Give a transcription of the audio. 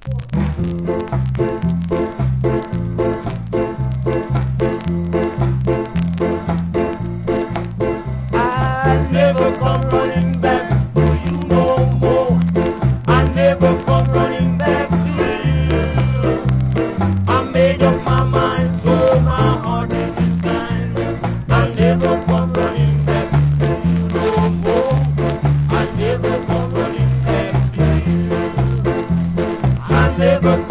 I never come running back to you no more. I never come running back to you. I made up my mind, so my heart is inclined. I never come running back to you no more. I never come running back to you. I never